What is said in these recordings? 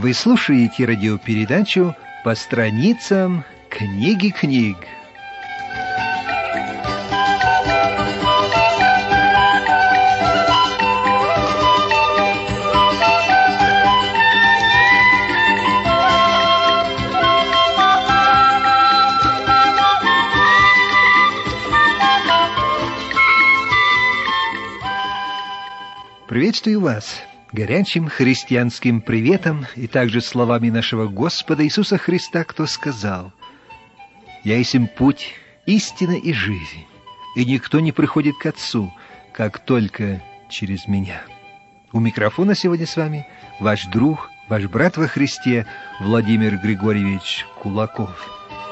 Вы слушаете радиопередачу «По страницам книги книг». Приветствую вас горячим христианским приветом и также словами нашего Господа Иисуса Христа, кто сказал: «Я есть путь, истина и жизнь, и никто не приходит к Отцу, как только через Меня». У микрофона сегодня с вами ваш друг, ваш брат во Христе Владимир Григорьевич Кулаков.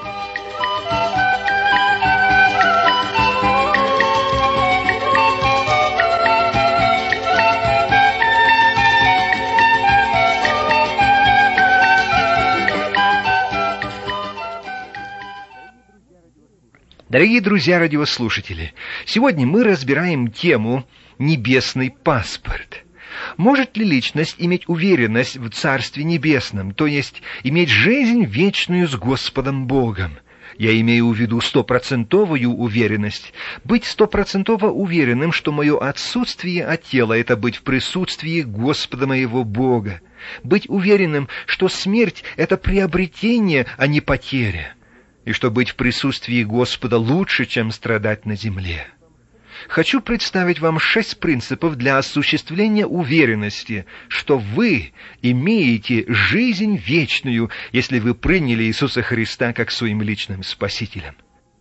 Дорогие друзья радиослушатели, сегодня мы разбираем тему «Небесный паспорт». Может ли личность иметь уверенность в Царстве Небесном, то есть иметь жизнь вечную с Господом Богом? Я имею в виду 100% уверенность. Быть 100% уверенным, что мое отсутствие от тела — это быть в присутствии Господа моего Бога. Быть уверенным, что смерть — это приобретение, а не потеря. И что быть в присутствии Господа лучше, чем страдать на земле. Хочу представить вам 6 принципов для осуществления уверенности, что вы имеете жизнь вечную, если вы приняли Иисуса Христа как своим личным Спасителем.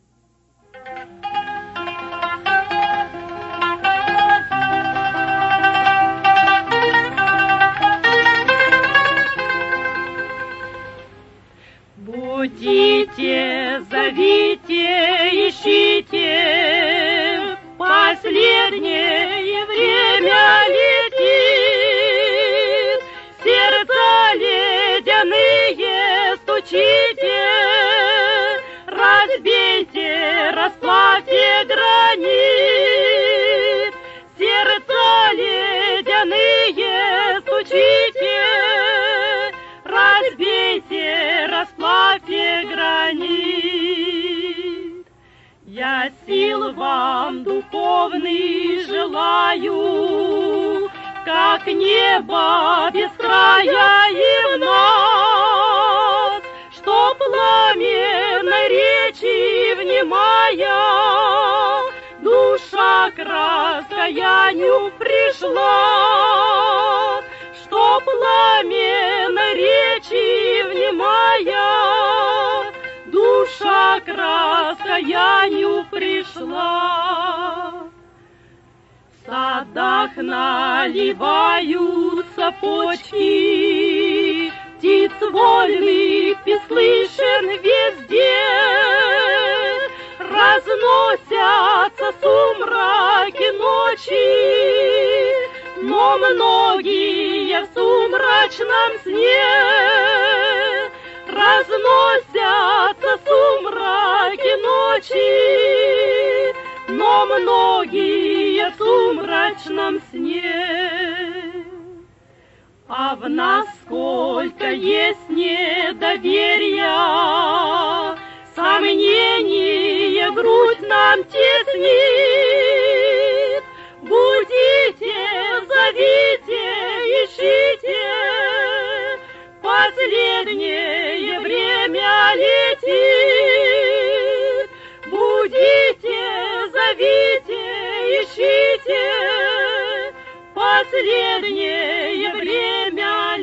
Будите, зовите, ищите, последнее время летит, сердца ледяные стучите, разбейте, расплавьте гранит, сердца ледяные стучите, разбейте, расплавьте гранит. Я сил вам духовный желаю, как небо без края и в нас, что пламенной речи внимая, душа к раскаянию пришла, что пламенной речи внимая, душа к раскаянию пришла. В садах наливаются почки, птиц вольных и слышен везде, разносятся сумраки ночи, но многие в сумрачном сне, разносятся сумраки ночи, но многие в сумрачном сне. А в нас сколько есть недоверия, сомнение грудь нам теснит. Будите, зовите, ищите, последнее время летит. Будите, зовите, ищите, последнее время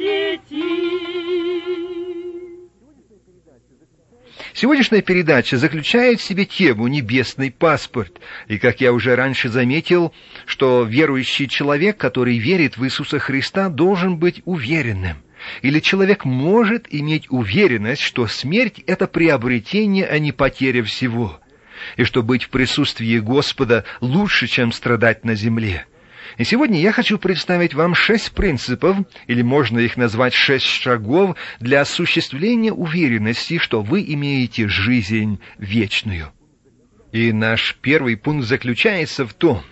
летит. Сегодняшняя передача заключает в себе тему «Небесный паспорт». И, как я уже раньше заметил, что верующий человек, который верит в Иисуса Христа, должен быть уверенным. Или человек может иметь уверенность, что смерть — это приобретение, а не потеря всего. И что быть в присутствии Господа лучше, чем страдать на земле. И сегодня я хочу представить вам 6 принципов, или можно их назвать 6 шагов, для осуществления уверенности, что вы имеете жизнь вечную. И наш первый пункт заключается в том,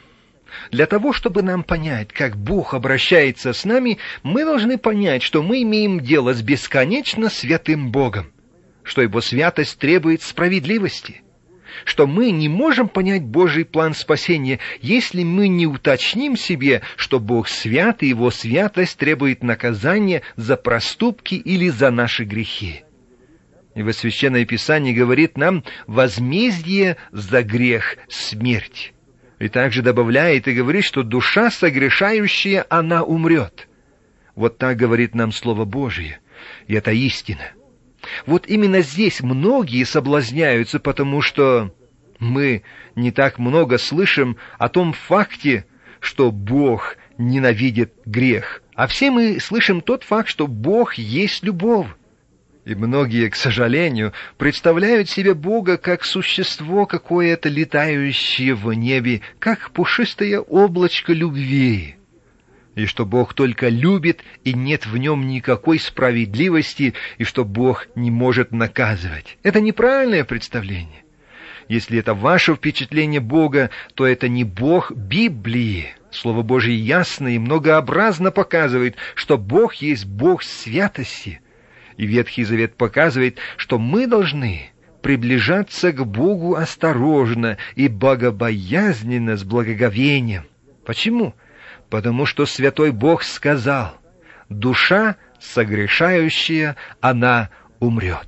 Для того, чтобы нам понять, как Бог обращается с нами, мы должны понять, что мы имеем дело с бесконечно святым Богом, что Его святость требует справедливости, что мы не можем понять Божий план спасения, если мы не уточним себе, что Бог свят, и Его святость требует наказания за проступки или за наши грехи. И Священное Писание говорит нам: возмездие за грех — смерть. И также добавляет и говорит, что душа согрешающая, она умрет. Вот так говорит нам Слово Божие, и это истина. Вот именно здесь многие соблазняются, потому что мы не так много слышим о том факте, что Бог ненавидит грех. А все мы слышим тот факт, что Бог есть любовь. И многие, к сожалению, представляют себе Бога как существо какое-то летающее в небе, как пушистое облачко любви. И что Бог только любит, и нет в нем никакой справедливости, и что Бог не может наказывать. Это неправильное представление. Если это ваше впечатление Бога, то это не Бог Библии. Слово Божие ясно и многообразно показывает, что Бог есть Бог святости. И Ветхий Завет показывает, что мы должны приближаться к Богу осторожно и богобоязненно, с благоговением. Почему? Потому что Святой Бог сказал: душа согрешающая, она умрет.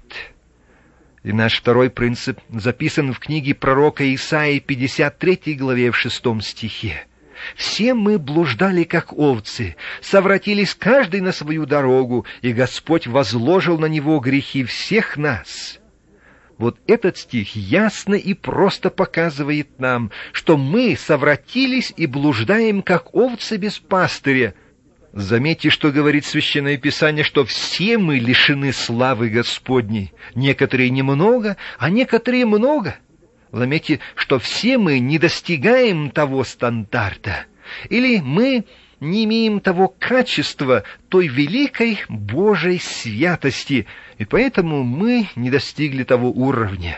И наш второй принцип записан в книге пророка Исаии, 53 главе, в 6 стихе. «Все мы блуждали, как овцы, совратились каждый на свою дорогу, и Господь возложил на него грехи всех нас». Вот этот стих ясно и просто показывает нам, что мы совратились и блуждаем, как овцы без пастыря. Заметьте, что говорит Священное Писание, что все мы лишены славы Господней. Некоторые немного, а некоторые много. Заметьте, что все мы не достигаем того стандарта, или мы не имеем того качества, той великой Божьей святости, и поэтому мы не достигли того уровня.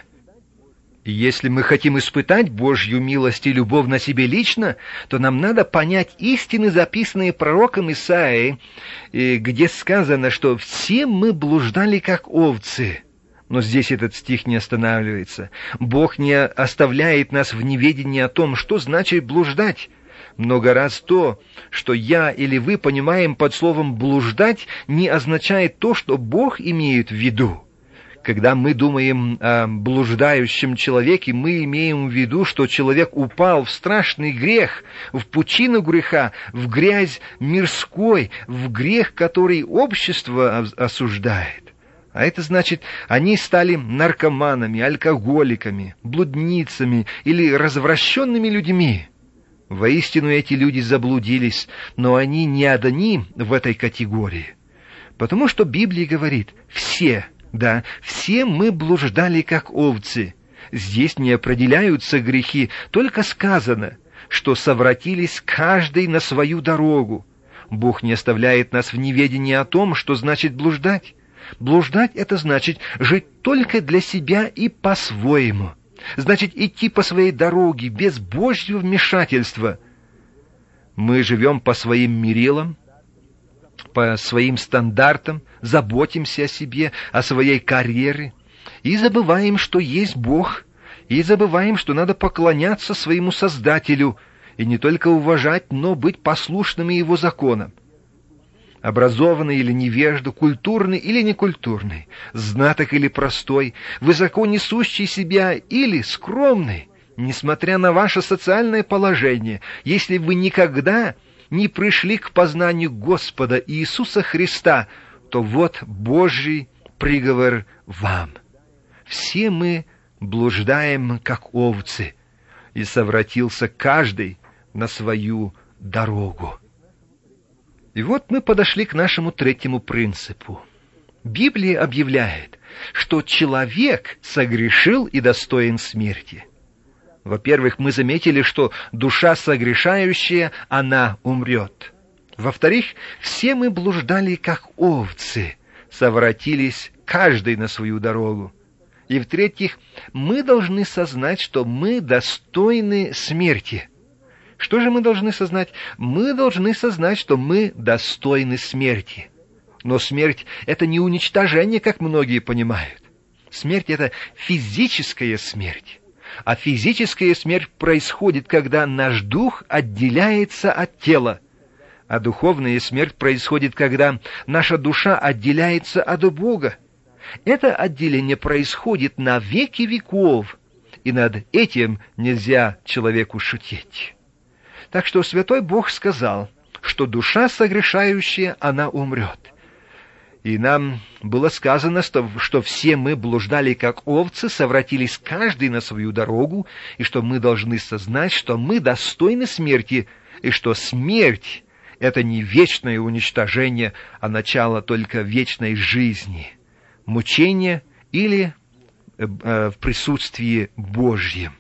И если мы хотим испытать Божью милость и любовь на себе лично, то нам надо понять истины, записанные пророком Исаией, где сказано, что все мы блуждали, как овцы. Но здесь этот стих не останавливается. Бог не оставляет нас в неведении о том, что значит блуждать. Много раз то, что я или вы понимаем под словом «блуждать», не означает то, что Бог имеет в виду. Когда мы думаем о блуждающем человеке, мы имеем в виду, что человек упал в страшный грех, в пучину греха, в грязь мирской, в грех, который общество осуждает. А это значит, они стали наркоманами, алкоголиками, блудницами или развращенными людьми. Воистину эти люди заблудились, но они не одни в этой категории. Потому что Библия говорит: все мы блуждали, как овцы. Здесь не определяются грехи, только сказано, что совратились каждый на свою дорогу. Бог не оставляет нас в неведении о том, что значит блуждать. Блуждать — это значит жить только для себя и по-своему. Значит, идти по своей дороге без Божьего вмешательства. Мы живем по своим мерилам, по своим стандартам, заботимся о себе, о своей карьере, и забываем, что есть Бог, и забываем, что надо поклоняться своему Создателю, и не только уважать, но быть послушными Его законам. Образованный или невежда, культурный или некультурный, знаток или простой, высоко несущий себя или скромный, несмотря на ваше социальное положение, если вы никогда не пришли к познанию Господа Иисуса Христа, то вот Божий приговор вам. Все мы блуждаем, как овцы, и совратился каждый на свою дорогу. И вот мы подошли к нашему третьему принципу. Библия объявляет, что человек согрешил и достоин смерти. Во-первых, мы заметили, что душа согрешающая, она умрет. Во-вторых, все мы блуждали, как овцы, совратились каждый на свою дорогу. И в-третьих, мы должны сознать, что мы достойны смерти. Что же мы должны сознать? Мы должны сознать, что мы достойны смерти. Но смерть — это не уничтожение, как многие понимают. Смерть — это физическая смерть. А физическая смерть происходит, когда наш дух отделяется от тела. А духовная смерть происходит, когда наша душа отделяется от Бога. Это отделение происходит на веки веков, и над этим нельзя человеку шутить. Так что Святой Бог сказал, что душа согрешающая, она умрет. И нам было сказано, что все мы блуждали как овцы, совратились каждый на свою дорогу, и что мы должны сознать, что мы достойны смерти, и что смерть — это не вечное уничтожение, а начало только вечной жизни, мучения или в присутствии Божьем.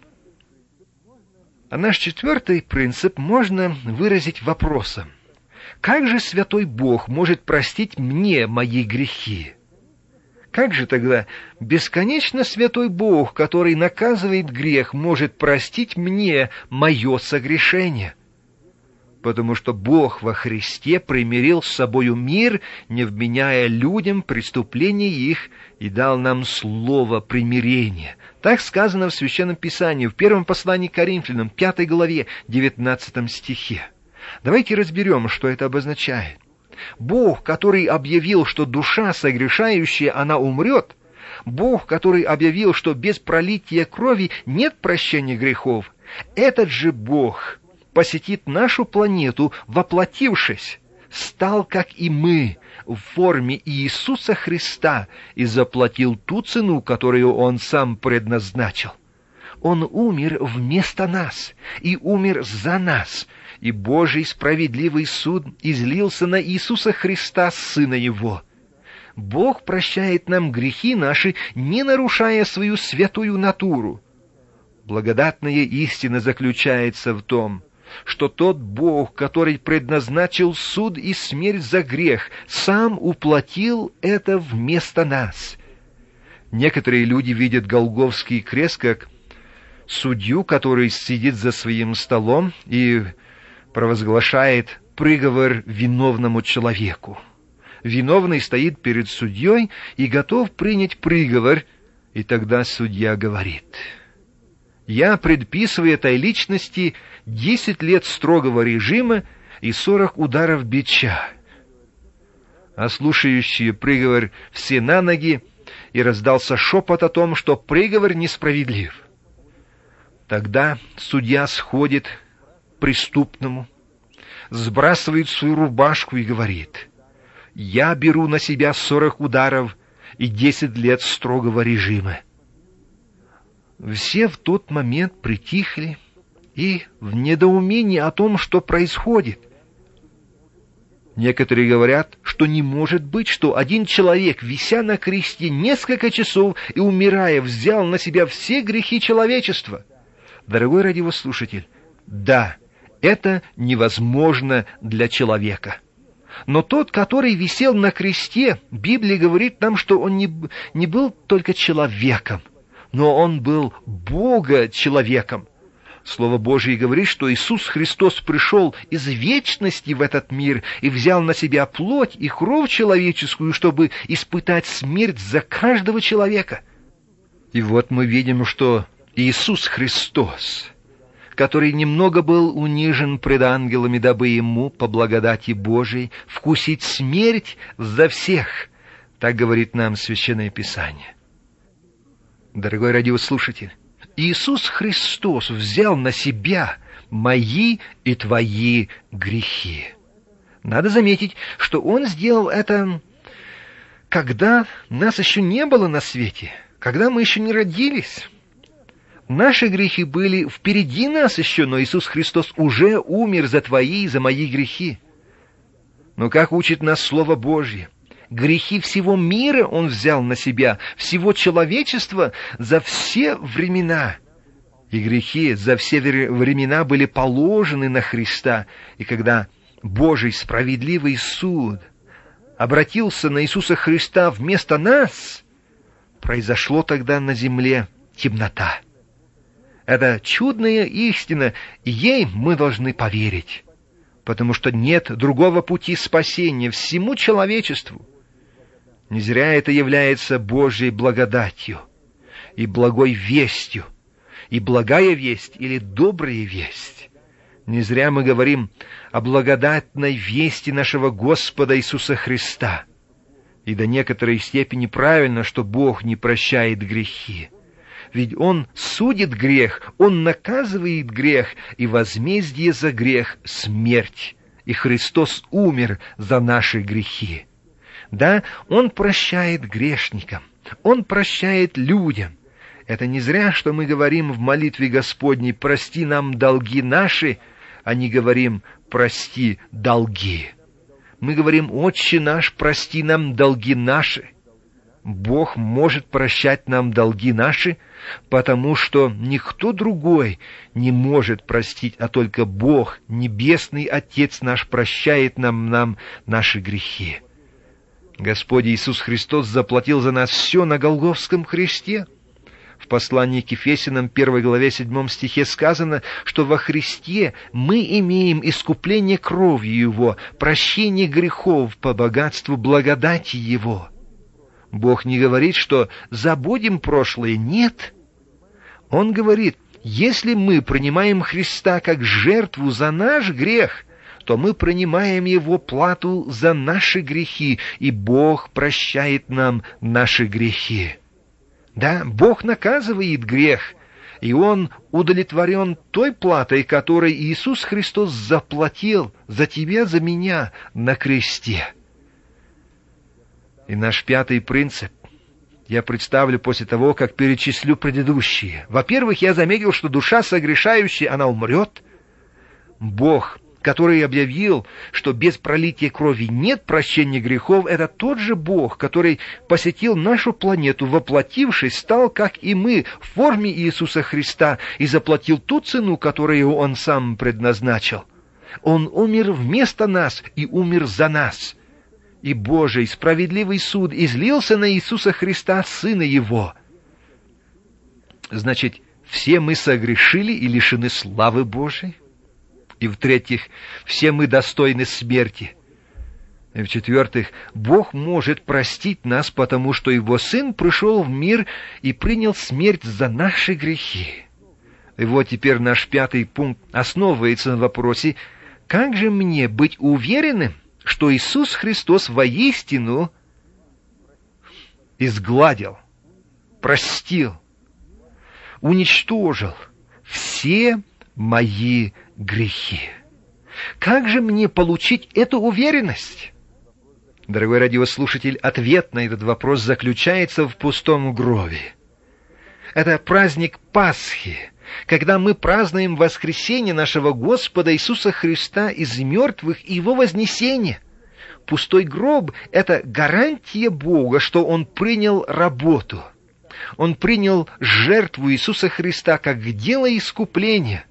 А наш четвертый принцип можно выразить вопросом: как же Святой Бог может простить мне мои грехи? Как же тогда бесконечно Святой Бог, который наказывает грех, может простить мне мое согрешение? Потому что Бог во Христе примирил с собою мир, не вменяя людям преступления их, и дал нам слово примирения. Так сказано в Священном Писании, в первом послании к Коринфянам, 5 главе, 19 стихе. Давайте разберем, что это обозначает. Бог, который объявил, что душа согрешающая, она умрет, Бог, который объявил, что без пролития крови нет прощения грехов, этот же Бог посетит нашу планету, воплотившись, стал, как и мы, в форме Иисуса Христа и заплатил ту цену, которую Он сам предназначил. Он умер вместо нас и умер за нас, и Божий справедливый суд излился на Иисуса Христа, Сына Его. Бог прощает нам грехи наши, не нарушая свою святую натуру. Благодатная истина заключается в том, что тот Бог, который предназначил суд и смерть за грех, сам уплатил это вместо нас. Некоторые люди видят Голгофский крест как судью, который сидит за своим столом и провозглашает приговор виновному человеку. Виновный стоит перед судьей и готов принять приговор, и тогда судья говорит: «Я предписываю этой личности 10 лет строгого режима и 40 ударов бича». А слушающие приговор все на ноги, и раздался шепот о том, что приговор несправедлив. Тогда судья сходит к преступному, сбрасывает свою рубашку и говорит: «Я беру на себя 40 ударов и 10 лет строгого режима». Все в тот момент притихли и в недоумении о том, что происходит. Некоторые говорят, что не может быть, что один человек, вися на кресте несколько часов и умирая, взял на себя все грехи человечества. Дорогой радиослушатель, да, это невозможно для человека. Но тот, который висел на кресте, Библия говорит нам, что он не был только человеком, но он был Бога-человеком. Слово Божие говорит, что Иисус Христос пришел из вечности в этот мир и взял на себя плоть и кровь человеческую, чтобы испытать смерть за каждого человека. И вот мы видим, что Иисус Христос, который немного был унижен пред ангелами, дабы ему, по благодати Божией, вкусить смерть за всех. Так говорит нам Священное Писание. Дорогой радиослушатель, Иисус Христос взял на себя мои и твои грехи. Надо заметить, что Он сделал это, когда нас еще не было на свете, когда мы еще не родились. Наши грехи были впереди нас еще, но Иисус Христос уже умер за твои и за мои грехи. Но как учит нас Слово Божье, грехи всего мира Он взял на себя, всего человечества за все времена. И грехи за все времена были положены на Христа. И когда Божий справедливый суд обратился на Иисуса Христа вместо нас, произошло тогда на земле темнота. Это чудная истина, и ей мы должны поверить, потому что нет другого пути спасения всему человечеству. Не зря это является Божьей благодатью и благой вестью, и благая весть или добрая весть. Не зря мы говорим о благодатной вести нашего Господа Иисуса Христа. И до некоторой степени правильно, что Бог не прощает грехи. Ведь Он судит грех, Он наказывает грех, и возмездие за грех — смерть. И Христос умер за наши грехи. Да, Он прощает грешникам, Он прощает людям. Это не зря, что мы говорим в молитве Господней: «Прости нам долги наши», а не говорим «Прости долги». Мы говорим: «Отче наш, прости нам долги наши». Бог может прощать нам долги наши, потому что никто другой не может простить, а только Бог, Небесный Отец наш, прощает нам наши грехи. Господь Иисус Христос заплатил за нас все на Голгофском кресте. В послании к Ефесянам 1 главе 7 стихе сказано, что во Христе мы имеем искупление кровью Его, прощение грехов по богатству благодати Его. Бог не говорит, что забудем прошлое, нет. Он говорит: если мы принимаем Христа как жертву за наш грех, то мы принимаем Его плату за наши грехи, и Бог прощает нам наши грехи. Да, Бог наказывает грех, и Он удовлетворен той платой, которой Иисус Христос заплатил за тебя, за меня на кресте. И наш пятый принцип я представлю после того, как перечислю предыдущие. Во-первых, я заметил, что душа согрешающая, она умрет. Бог, который объявил, что без пролития крови нет прощения грехов, это тот же Бог, который посетил нашу планету, воплотившись, стал, как и мы, в форме Иисуса Христа и заплатил ту цену, которую Он сам предназначил. Он умер вместо нас и умер за нас. И Божий справедливый суд излился на Иисуса Христа, Сына Его. Значит, все мы согрешили и лишены славы Божией. И в-третьих, все мы достойны смерти. И в-четвертых, Бог может простить нас, потому что Его Сын пришел в мир и принял смерть за наши грехи. И вот теперь наш пятый пункт основывается на вопросе: как же мне быть уверенным, что Иисус Христос воистину изгладил, простил, уничтожил все мои грехи? Как же мне получить эту уверенность? Дорогой радиослушатель, ответ на этот вопрос заключается в пустом гробе. Это праздник Пасхи, когда мы празднуем воскресение нашего Господа Иисуса Христа из мертвых и Его вознесение. Пустой гроб — это гарантия Бога, что Он принял работу. Он принял жертву Иисуса Христа как дело искупления.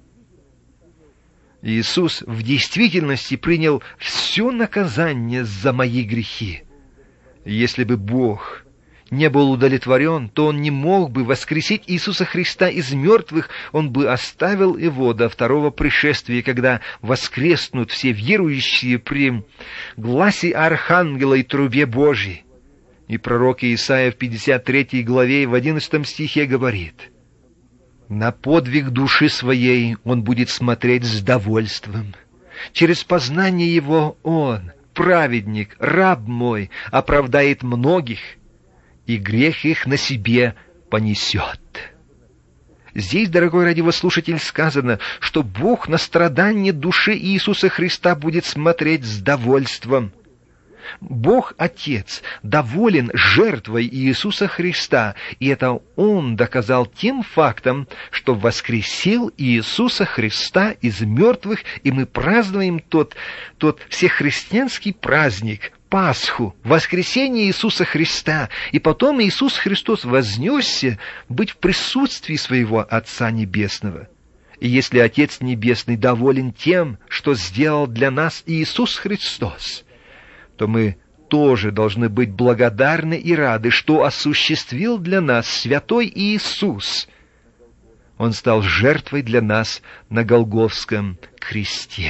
Иисус в действительности принял все наказание за мои грехи. Если бы Бог не был удовлетворен, то Он не мог бы воскресить Иисуса Христа из мертвых, Он бы оставил Его до второго пришествия, когда воскреснут все верующие при гласе архангела и трубе Божьей. И пророк Исаия в 53 главе в 11 стихе говорит: «На подвиг души своей он будет смотреть с довольством. Через познание его он, праведник, раб мой, оправдает многих, и грех их на себе понесет». Здесь, дорогой радиослушатель, сказано, что Бог на страдание души Иисуса Христа будет смотреть с довольством. Бог Отец доволен жертвой Иисуса Христа, и это Он доказал тем фактом, что воскресил Иисуса Христа из мертвых, и мы празднуем тот всехристианский праздник, Пасху, воскресение Иисуса Христа, и потом Иисус Христос вознесся быть в присутствии своего Отца Небесного. И если Отец Небесный доволен тем, что сделал для нас Иисус Христос, то мы тоже должны быть благодарны и рады, что осуществил для нас святой Иисус. Он стал жертвой для нас на Голгофском кресте.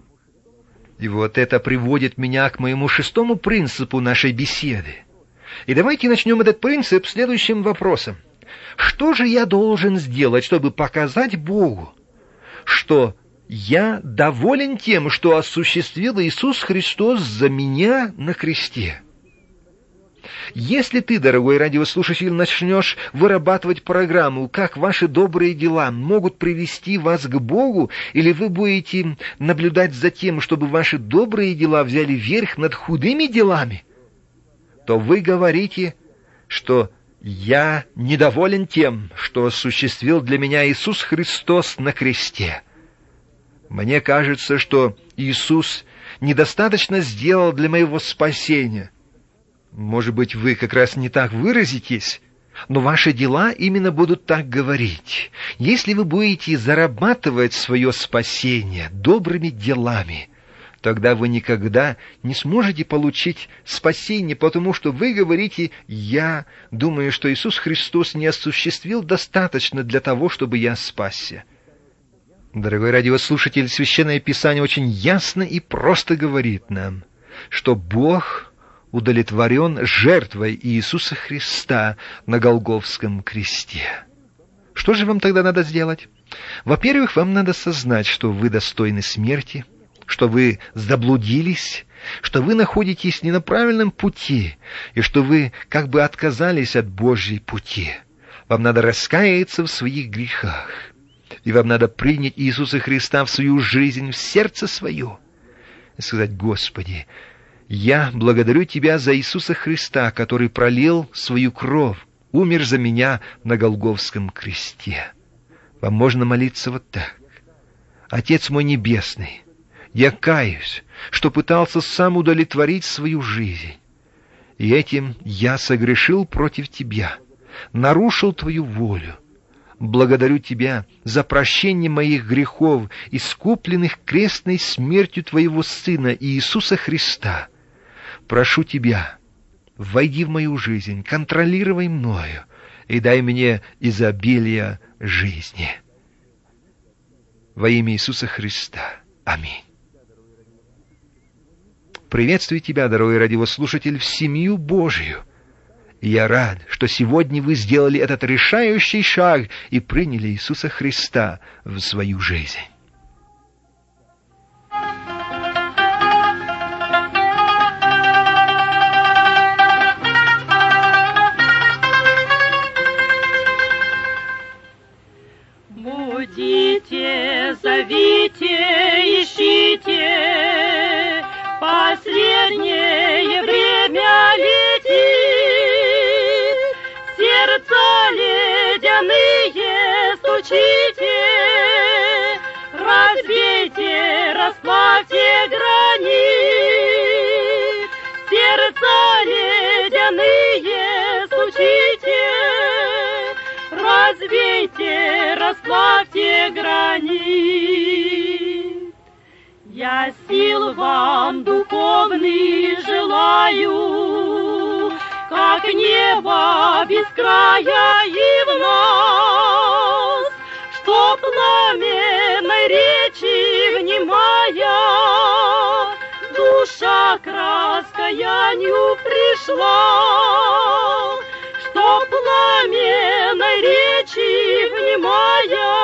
И вот это приводит меня к моему 6-му принципу нашей беседы. И давайте начнем этот принцип следующим вопросом. Что же я должен сделать, чтобы показать Богу, что я доволен тем, что осуществил Иисус Христос за меня на кресте? Если ты, дорогой радиослушатель, начнешь вырабатывать программу, как ваши добрые дела могут привести вас к Богу, или вы будете наблюдать за тем, чтобы ваши добрые дела взяли верх над худыми делами, то вы говорите, что я недоволен тем, что осуществил для меня Иисус Христос на кресте. Мне кажется, что Иисус недостаточно сделал для моего спасения. Может быть, вы как раз не так выразитесь, но ваши дела именно будут так говорить. Если вы будете зарабатывать свое спасение добрыми делами, тогда вы никогда не сможете получить спасение, потому что вы говорите: «Я думаю, что Иисус Христос не осуществил достаточно для того, чтобы я спасся». Дорогой радиослушатель, Священное Писание очень ясно и просто говорит нам, что Бог удовлетворен жертвой Иисуса Христа на Голгофском кресте. Что же вам тогда надо сделать? Во-первых, вам надо сознать, что вы достойны смерти, что вы заблудились, что вы находитесь не на правильном пути, и что вы как бы отказались от Божьей пути. Вам надо раскаяться в своих грехах, и вам надо принять Иисуса Христа в свою жизнь, в сердце свое, и сказать: «Господи, я благодарю Тебя за Иисуса Христа, который пролил свою кровь, умер за меня на Голгофском кресте». Вам можно молиться вот так: «Отец мой Небесный, я каюсь, что пытался сам удовлетворить свою жизнь, и этим я согрешил против Тебя, нарушил Твою волю. Благодарю Тебя за прощение моих грехов, искупленных крестной смертью Твоего Сына Иисуса Христа. Прошу Тебя, войди в мою жизнь, контролируй мною и дай мне изобилие жизни. Во имя Иисуса Христа. Аминь». Приветствую тебя, дорогой радиослушатель, в семью Божию. И я рад, что сегодня вы сделали этот решающий шаг и приняли Иисуса Христа в свою жизнь. Будите, зовите, ищите, последнее время летит, сердца ледяные стучите, разбейте, расплавьте гранит, сердца ледяные стучите, разбейте, расплавьте гранит. Я сил вам духовных желаю, как небо без края и в нас, что пламенной речи внимая, душа к раскаянию пришла, что пламенной речи внимая,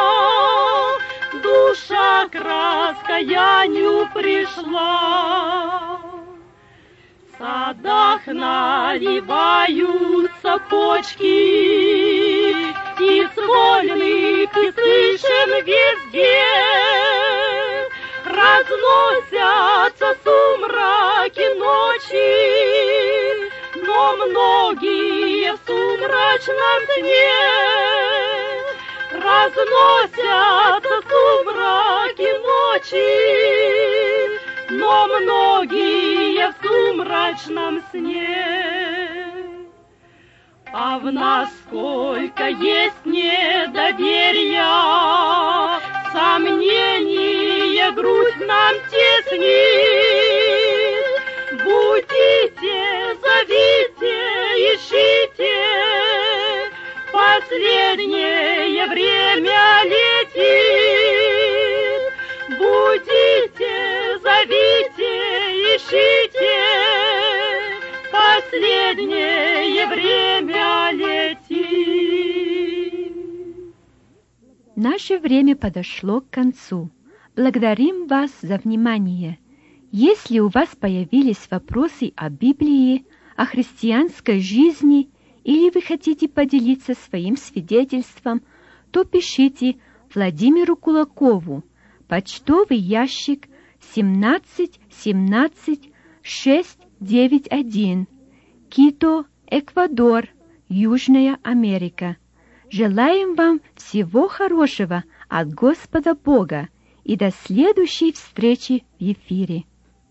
душа к раскаянию пришла. В садах наливаются почки, птиц вольных и слышен везде, разносятся сумраки ночи, но многие в сумрачном сне, разносятся сумраки ночи, но многие в сумрачном сне. А в нас сколько есть недоверия, сомнения грудь нам теснит. Будите, зовите, ищите, последнее последнее время летит. Будите, зовите, ищите, последнее время летит. Наше время подошло к концу. Благодарим вас за внимание. Если у вас появились вопросы о Библии, о христианской жизни, или вы хотите поделиться своим свидетельством, то пишите Владимиру Кулакову, почтовый ящик 1717691, Кито, Эквадор, Южная Америка. Желаем вам всего хорошего от Господа Бога и до следующей встречи в эфире.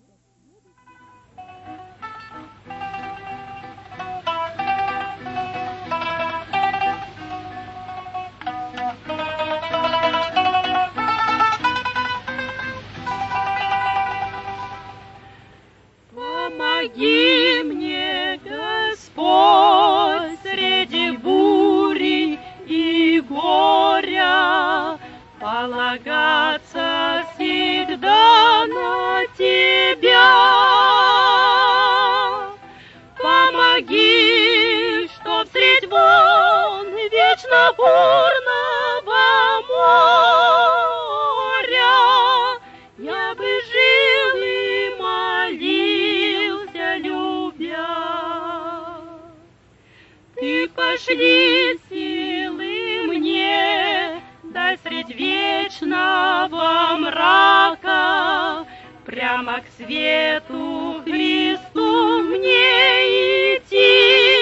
Помоги мне, Господь, среди бури и горя, полагаться всегда на Тебя. Помоги, чтоб средь волн вечно бурного моря я бы жил и молился, любя. Ты пошли силы мне, дай средь вечного мрака прямо к свету Христу мне идти.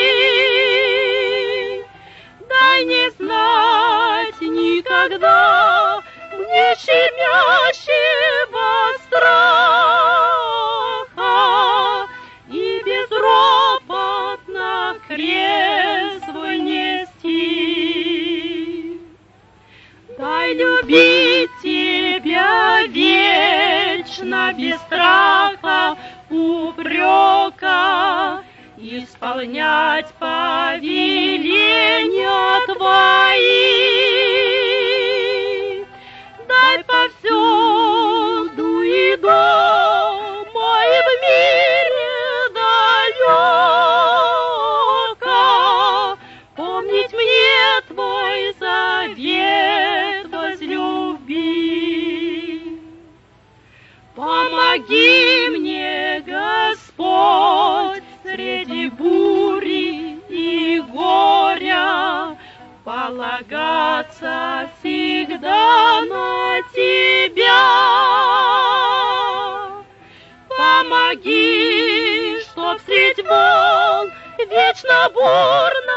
Дай не знать никогда мне щемящего страха и безропотно крест свой нести. Дай любить Тебя вечно, без страха, упрека, исполнять повеления Твои. Дай повсюду и дома, и в мире далеко помнить мне Твой завет возлюби. Помоги мне, Господь, среди бури и горя полагаться всегда на Тебя. Помоги, чтоб средь волн вечно бурно